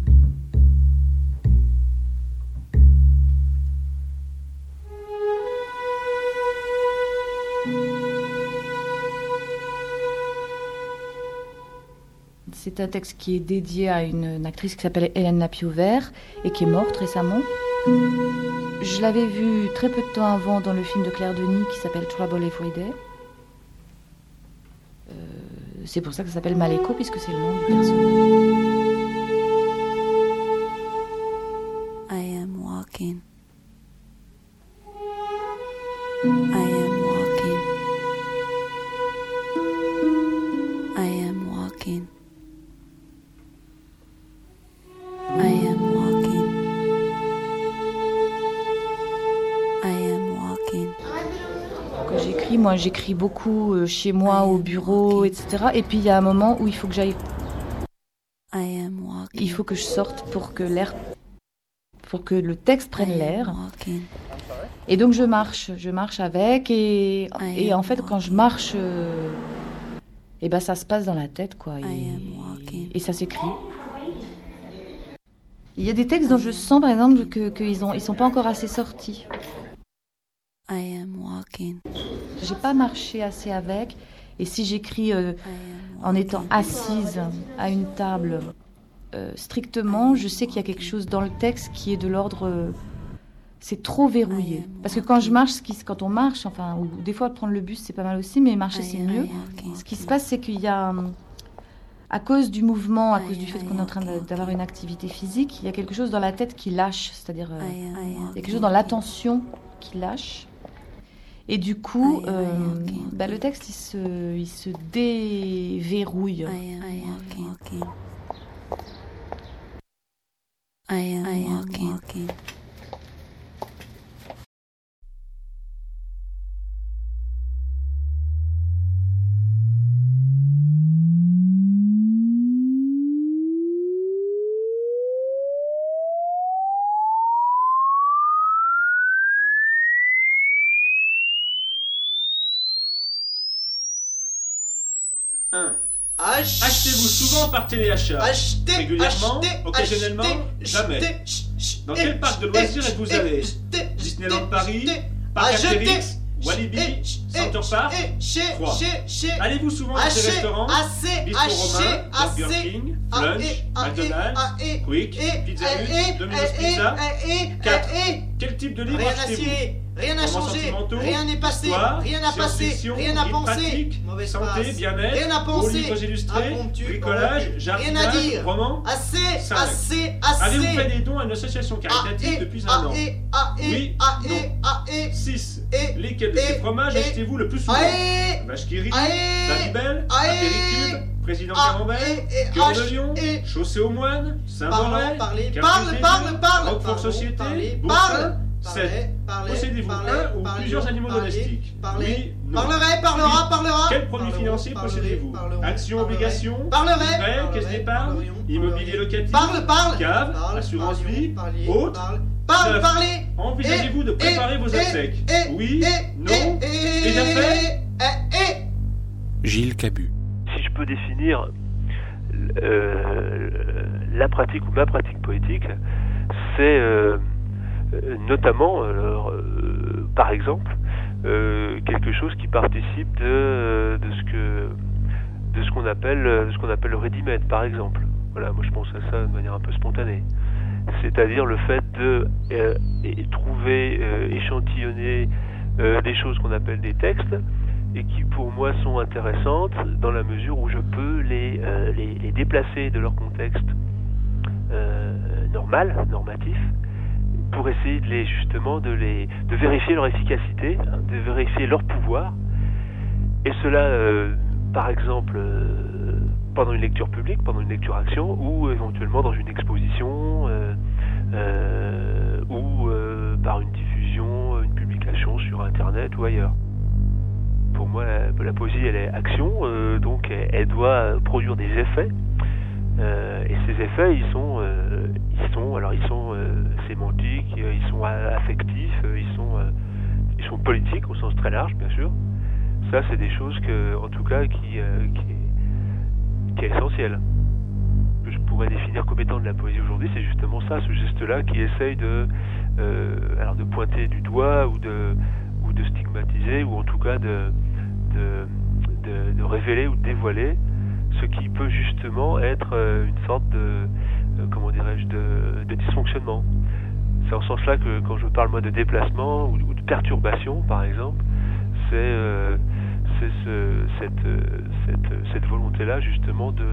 C'est un texte qui est dédié à une, une actrice qui s'appelle Hélène Lapierre et qui est morte récemment. Je l'avais vue très peu de temps avant dans le film de Claire Denis qui s'appelle Trouble Every Day. Euh, c'est pour ça que ça s'appelle Maléco, puisque c'est le nom du personnage. I am walking. I am walking. I am walking. I am walking. I am walking. Quand j'écris, moi j'écris beaucoup euh, chez moi, au bureau, et cetera. Et puis il y a un moment où il faut que j'aille. I am walking. Il faut que je sorte pour que l'air pour que le texte prenne l'air. Et donc je marche, je marche avec, et, et en fait quand je marche, euh, et ben ça se passe dans la tête, quoi, et, et ça s'écrit. Il y a des textes dont je sens par exemple que qu'ils ont, ils sont pas encore assez sortis. I am walking. J'ai pas marché assez avec, et si j'écris euh, en étant assise à une table euh, strictement, je sais qu'il y a quelque chose dans le texte qui est de l'ordre, euh, c'est trop verrouillé. Parce que quand je marche, ce qui, quand on marche, enfin, ou des fois prendre le bus c'est pas mal aussi, mais marcher c'est mieux. Ce qui se passe, c'est qu'il y a, à cause du mouvement, à cause du fait qu'on est en train d'avoir une activité physique, il y a quelque chose dans la tête qui lâche, c'est-à-dire euh, il y a quelque chose dans l'attention qui lâche. Et du coup, euh, bah, le texte, il se, il se déverrouille. I am walking. I am walking. un. Achetez-vous souvent par téléachat? Achetez, régulièrement, achetez, occasionnellement, achetez, jamais. achetez, Dans quel parc de loisirs êtes-vous allé? Disneyland Paris, Parc Astérix, Walibi, Center Park, trois. Allez-vous souvent dans ces restaurants? Bistro Romain, Burger King, Lunch, McDonald's, Quick, Pizza Hut, Domino's Pizza. quatre. Quel type de livre achetez-vous? Rien n'a changé, rien n'est passé, Histoire, rien n'a passé, rien n'a pensé, mauvaise santé, bien-être, rien n'a beaux pensé, livres illustrés, impromptu, bricolage, rien à jardinage, dire, roman. assez, cinq. assez, assez. Avez-vous fait des dons à une association caritative Ah, et, depuis ah, un an? et, ah, et, Oui, ah, non. et, ah, et, six. et, Lesquels de et, ces fromages et, achetez-vous le plus souvent? ah, et, Vache qui rit, ah, et, Babybel, ah, et, Apéricube, Président ah, Camembert, et, et, Cœur ah, de Lion, et, Chaussée aux Moines, Saint-Borel, parlez, Café parle, Télévision, parle, parle, Roquefort parlez, Société, parlez, Boursin, parle, sept. parlez, Possédez-vous parlez, un ou parlez, plusieurs animaux parlez, domestiques? parlez, Oui, non. parlerai, parlera, Oui. parlera. Quels produits Parleront, financiers parlerez, possédez-vous? parleront, Actions, parlerai, obligations, parlerai, livret, parlerai, caisse d'épargne, parlerions, immobilier locatif, Parle, parle, cave, parle, assurance parlions, vie, parliez, autres. parle, parle, Neuf. parlez. Envisagez-vous de préparer et, vos et, obsèques? et, Oui, et, non, et, déjà fait? et, et. Gilles Cabu. Si je peux définir euh, la pratique ou ma pratique poétique, c'est euh, notamment, alors, euh, par exemple, euh, quelque chose qui participe de, de ce que de ce qu'on appelle de ce qu'on appelle le ready-made, par exemple. Voilà, moi je pense à ça de manière un peu spontanée. C'est-à-dire le fait de euh, et trouver, euh, échantillonner euh, des choses qu'on appelle des textes et qui pour moi sont intéressantes dans la mesure où je peux les, euh, les, les déplacer de leur contexte euh, normal, normatif, pour essayer de les justement de les de vérifier leur efficacité, hein, de vérifier leur pouvoir, et cela euh, par exemple euh, pendant une lecture publique, pendant une lecture action, ou éventuellement dans une exposition, euh, euh, ou euh, par une diffusion, une publication sur internet ou ailleurs. Pour moi, la, la poésie, elle est action, euh, donc elle, elle doit produire des effets. Euh, et ces effets, ils sont, euh, ils sont, alors ils sont euh, sémantiques, ils sont affectifs, ils sont, euh, ils sont politiques au sens très large, bien sûr. Ça, c'est des choses que, en tout cas, qui, euh, qui, est, qui est essentiel. Que je pourrais définir comme étant de la poésie aujourd'hui, c'est justement ça, ce geste-là qui essaye de, euh, alors de pointer du doigt ou de, ou de stigmatiser, ou en tout cas de, de, de, de révéler ou de dévoiler ce qui peut justement être euh, une sorte de, euh, comment dirais-je, de, de dysfonctionnement. C'est en ce sens-là que quand je parle moi de déplacement ou, ou de perturbation, par exemple, c'est, euh, c'est ce, cette, cette, cette volonté-là justement de,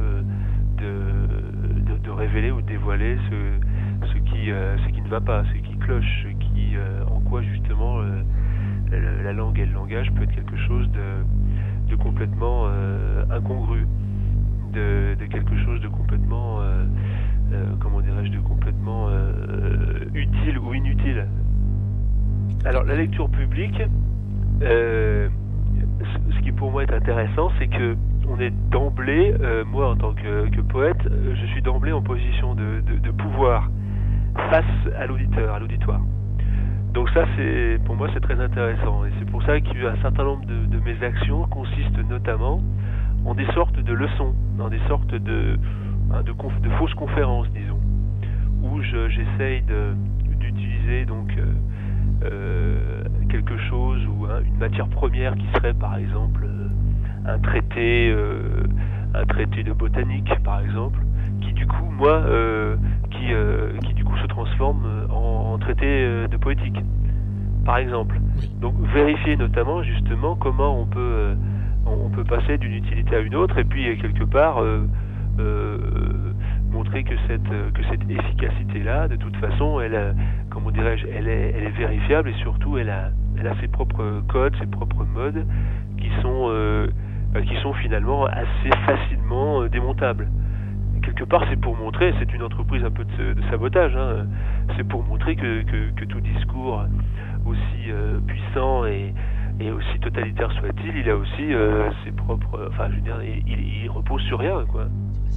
de, de, de révéler ou de dévoiler ce, ce, qui, euh, ce qui ne va pas, ce qui cloche, ce qui, euh, en quoi justement euh, la, la langue et le langage peut être quelque chose de, de complètement euh, incongru. De, de quelque chose de complètement, euh, euh, comment dirais-je, de complètement euh, utile ou inutile. Alors la lecture publique, euh, ce qui pour moi est intéressant, c'est que on est d'emblée, euh, moi en tant que, que poète, je suis d'emblée en position de, de, de pouvoir face à l'auditeur, à l'auditoire. Donc ça, c'est, pour moi, c'est très intéressant. Et c'est pour ça qu'un certain nombre de, de mes actions consistent notamment en des sortes de leçons, en des sortes de, hein, de, conf, de fausses conférences, disons, où je, j'essaye de, d'utiliser donc euh, euh, quelque chose ou hein, une matière première qui serait, par exemple, euh, un traité, euh, un traité de botanique, par exemple, qui du coup, moi, euh, qui, euh, qui du coup se transforme en, en traité euh, de poétique, par exemple. Donc vérifier notamment justement comment on peut, euh, on peut passer d'une utilité à une autre, et puis quelque part euh, euh, montrer que cette, que cette efficacité-là, de toute façon, elle, a, comment dirais-je, elle est, elle est vérifiable, et surtout elle a, elle a ses propres codes, ses propres modes, qui sont, euh, qui sont finalement assez facilement euh, démontables. Quelque part, c'est pour montrer, c'est une entreprise un peu de, de sabotage, hein, c'est pour montrer que, que, que tout discours, aussi euh, puissant et, et aussi totalitaire soit-il, il a aussi euh, ses propres... Enfin, je veux dire, il, il, il repose sur rien, quoi.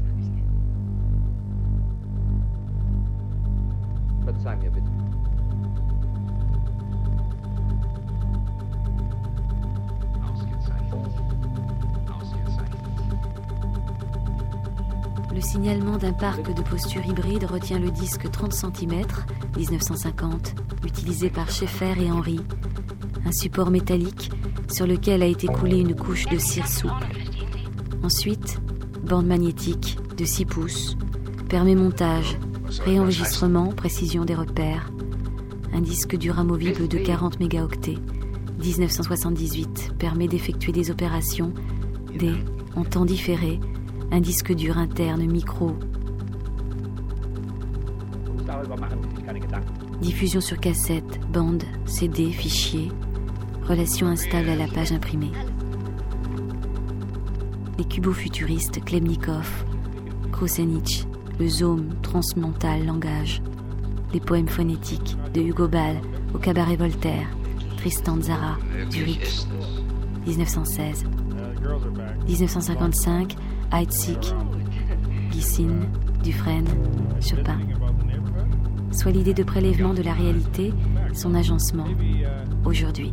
Le signalement d'un parc de posture hybride retient le disque trente centimètres, dix-neuf cent cinquante, utilisé par Schaeffer et Henry. Un support métallique sur lequel a été coulée une couche de cire souple. Ensuite, bande magnétique de six pouces, permet montage, réenregistrement, précision des repères. Un disque dur amovible de quarante mégaoctets, dix-neuf cent soixante-dix-huit, permet d'effectuer des opérations, des, en temps différé, un disque dur interne micro. Diffusion sur cassette, bande, C D, fichier. Relation instable à la page imprimée. Les cubo-futuristes Khlebnikov, Krusenich, le zoom transmental langage. Les poèmes phonétiques de Hugo Ball au cabaret Voltaire. Tristan Tzara, Zurich, dix-neuf cent seize. dix-neuf cent cinquante-cinq, Heidsieck, Gissine, Dufresne, Chopin. Soit l'idée de prélèvement de la réalité, son agencement, aujourd'hui.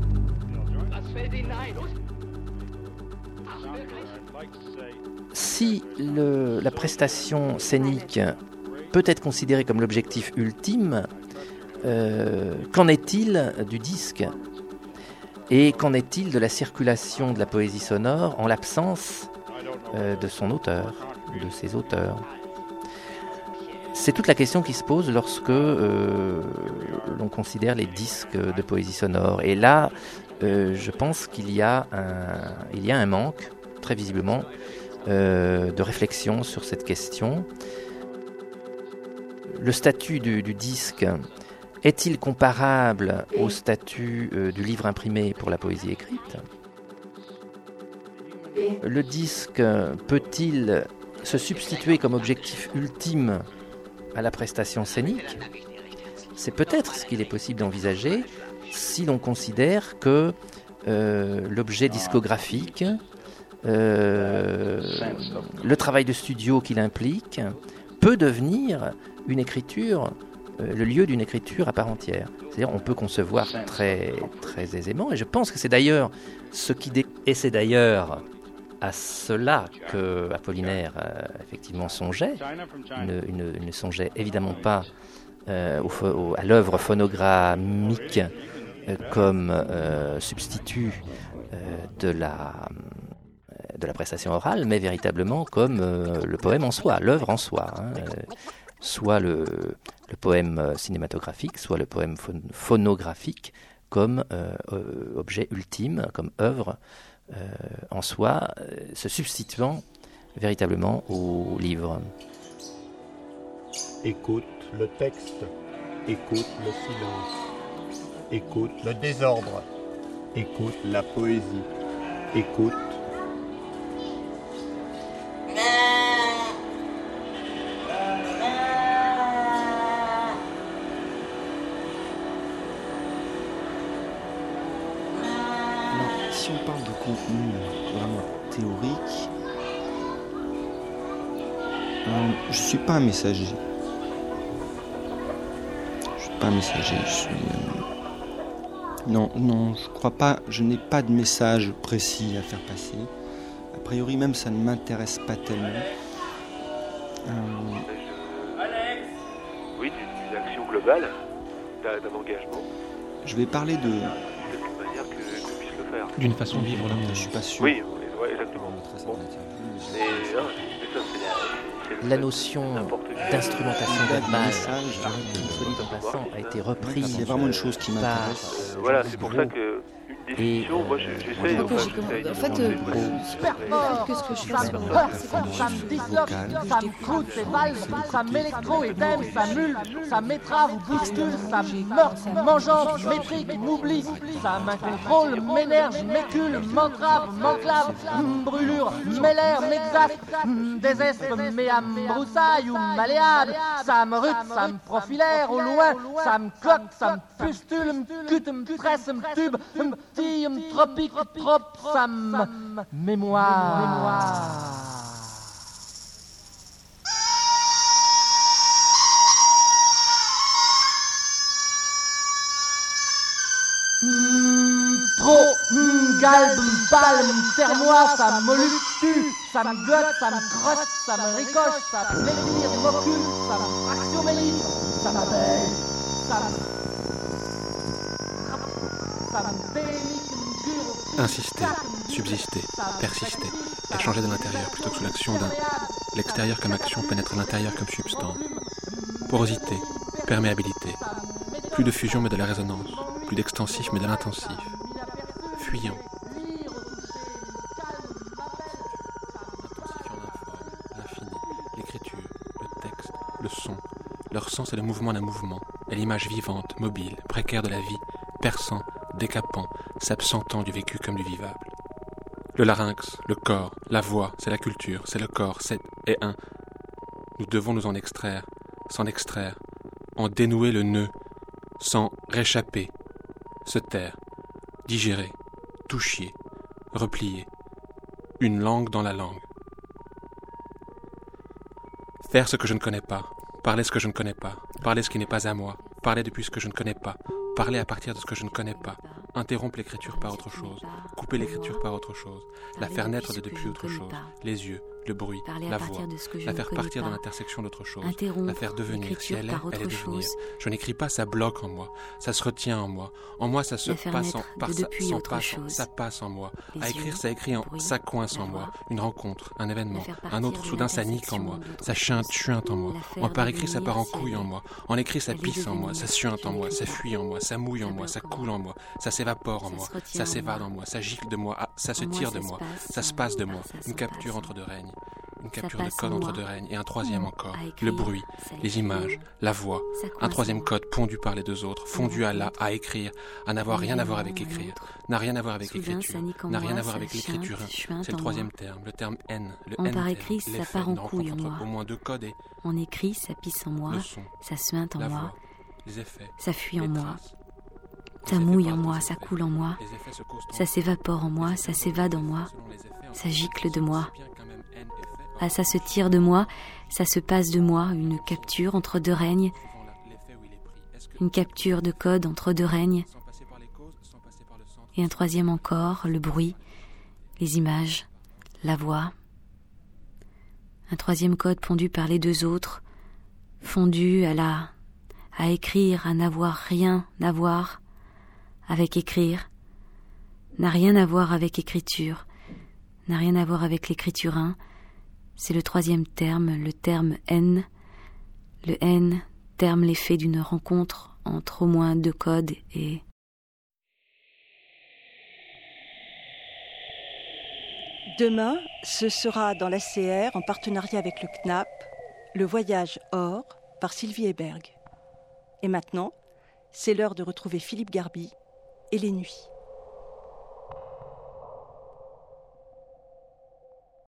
Si le, la prestation scénique peut être considérée comme l'objectif ultime, euh, qu'en est-il du disque ? Et qu'en est-il de la circulation de la poésie sonore en l'absence euh, de son auteur, de ses auteurs ? C'est toute la question qui se pose lorsque euh, l'on considère les disques de poésie sonore. Et là, euh, je pense qu'il y a un, il y a un manque, très visiblement, euh, de réflexion sur cette question. Le statut du, du disque est-il comparable au statut euh, du livre imprimé pour la poésie écrite ? Le disque peut-il se substituer comme objectif ultime à la prestation scénique ? C'est peut-être ce qu'il est possible d'envisager si l'on considère que euh, l'objet discographique, euh, le travail de studio qu'il implique, peut devenir une écriture, euh, le lieu d'une écriture à part entière. C'est-à-dire on peut concevoir très, très aisément, et je pense que c'est d'ailleurs ce qui... Dé... Et c'est d'ailleurs à cela que Apollinaire euh, effectivement songeait. Il ne, il ne, il ne songeait évidemment pas euh, au, au, à l'œuvre phonogrammique euh, comme euh, substitut euh, de, la, de la prestation orale, mais véritablement comme euh, le poème en soi, l'œuvre en soi. Hein, euh, soit le, le poème cinématographique, soit le poème phon- phonographique comme euh, euh, objet ultime, comme œuvre Euh, en soi, euh, se substituant véritablement au livre. Écoute le texte, écoute le silence, écoute le désordre, écoute la poésie, écoute. Si on parle de contenu vraiment théorique, euh, je ne suis pas un messager. pas un messager, je suis... Euh... Non, non, je crois pas, je n'ai pas de message précis à faire passer. A priori même, ça ne m'intéresse pas tellement. Euh... Oui, d'une action globale, d'un, d'un engagement. Je vais parler de... De toute manière que, que puisse le faire. D'une façon de vivre l'amour. Je suis pas sûr. Oui, ouais, exactement. Bon. Et, non, mais ça, c'est la, c'est la notion d'instrumentation verbale, solide en passant, a été reprise. Il y a vraiment une chose qui m'intéresse. Euh, voilà, c'est pour ça que une définition, moi j'essaie. En fait, en fait euh, super fort. Qu'est-ce que je fais? Ça me heurte, ça me disloque, ça me croûte ses valves, ça m'électro-édème, ça mule, ça m'étrave ou bouscule, ça me meurtre, m'enjambe, m'étrique, m'oublie, ça m'incontrôle, m'énerve, m'écule, m'entrave, m'enclave, brûlure, m'élère, m'exaste, désestre, m'ébroussaille ou malléable, ça me rute, ça me profilaire au loin, ça me cloque, ça me pustule, me cute, me tresse, me tube, me tille, me tropique, trop, ça me mémoire. Mmh, trop, mmh, galbe, m'pale, m'terre-moi, ça m'olluctue, ça me gotte, ça me crosse, ça me ricoche, ça m'étire, m'occupe, ça m'actiomélise, ça m'abeille, ça me... ça me délique, m'dure... Insister, subsister, persister, échanger de l'intérieur plutôt que sous l'action d'un. L'extérieur comme action pénètre l'intérieur comme substance. Porosité, perméabilité. Plus de fusion mais de la résonance. Plus d'extensif mais de l'intensif. Fuyant. L'infini, l'écriture, le texte, le son. Leur sens est le mouvement d'un mouvement, et l'image vivante, mobile, précaire de la vie, perçant, décapant, s'absentant du vécu comme du vivable. Le larynx, le corps, la voix, c'est la culture, c'est le corps, c'est et un. Nous devons nous en extraire, s'en extraire, en dénouer le nœud, s'en réchapper, se taire, digérer, toucher, replier, une langue dans la langue. Faire ce que je ne connais pas, parler ce que je ne connais pas, parler ce qui n'est pas à moi, parler depuis ce que je ne connais pas, parler à partir de ce que je ne connais pas, interrompre l'écriture par autre chose, couper l'écriture par autre chose, la faire naître de depuis autre chose, les yeux, le bruit, la voix, la faire partir dans l'intersection d'autre chose, la faire devenir, si elle est, elle est devenir. Je n'écris pas, ça bloque en moi, ça se retient en moi, en moi ça se passe en, par ça, sans passe, ça passe en moi, à écrire ça écrit en, ça coince en moi, une rencontre, un événement, un autre soudain ça nique en moi, ça chuinte, chuinte en moi, en par écrit ça part en couille en moi, en écrit ça pisse en moi, ça suinte en moi, ça fuit en moi, ça mouille en moi, ça coule en moi, ça s'évapore en moi, ça s'évade en moi, ça gicle de moi, ça se tire de moi, ça se passe de moi, une capture entre deux règnes. Une capture de code entre deux règnes et un troisième encore, le bruit, les images, la voix, un troisième code pondu par les deux autres, fondu à là, à écrire, à n'avoir rien à voir avec écrire, n'a rien à voir avec l'écriture, n'a rien à voir avec l'écriture, c'est le troisième terme, le terme N, le N par écrit, ça part en couille en moi. Au moins deux codes et on écrit, ça pisse en moi, ça suinte en moi, ça fuit en moi. Ça mouille en moi, ça coule en moi, ça s'évapore en moi, ça s'évade en moi, ça gicle de moi. Ah, ça se tire de moi, ça se passe de moi, une capture entre deux règnes, une capture de code entre deux règnes, et un troisième encore, le bruit, les images, la voix, un troisième code pondu par les deux autres, fondu à la, à écrire, à n'avoir rien à voir avec écrire, n'a rien à voir avec écriture, n'a rien à voir avec l'écriture un. C'est le troisième terme, le terme N. Le N terme l'effet d'une rencontre entre au moins deux codes et... Demain, ce sera dans la C R, en partenariat avec le C N A P, le voyage Or par Sylvie Héberg. Et maintenant, c'est l'heure de retrouver Philippe Garby et les nuits.